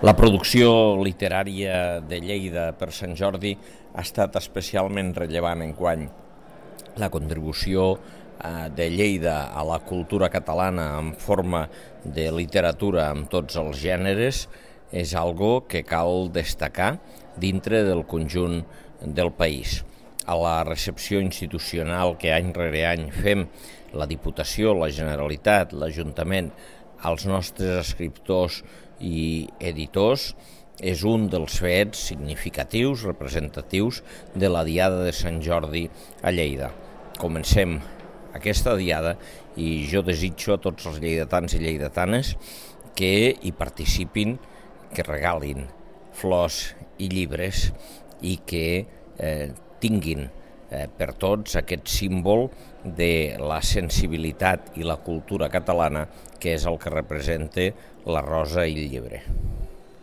La producció literària de Lleida per Sant Jordi ha estat especialment rellevant enguany. La contribució de Lleida a la cultura catalana en forma de literatura amb tots els gèneres és algo que cal destacar dintre del conjunt del país. A la recepció institucional que any rere any fem la Diputació, la Generalitat, l'Ajuntament, als nostres escriptors i editors, és un dels fets significatius, representatius de la Diada de Sant Jordi a Lleida. Comencem aquesta diada i jo desitjo a tots els lleidatans i lleidatanes que hi participin, que regalin flors i llibres i que tinguin per tots aquest símbol de la sensibilitat i la cultura catalana, que és el que representa la rosa i el llibre.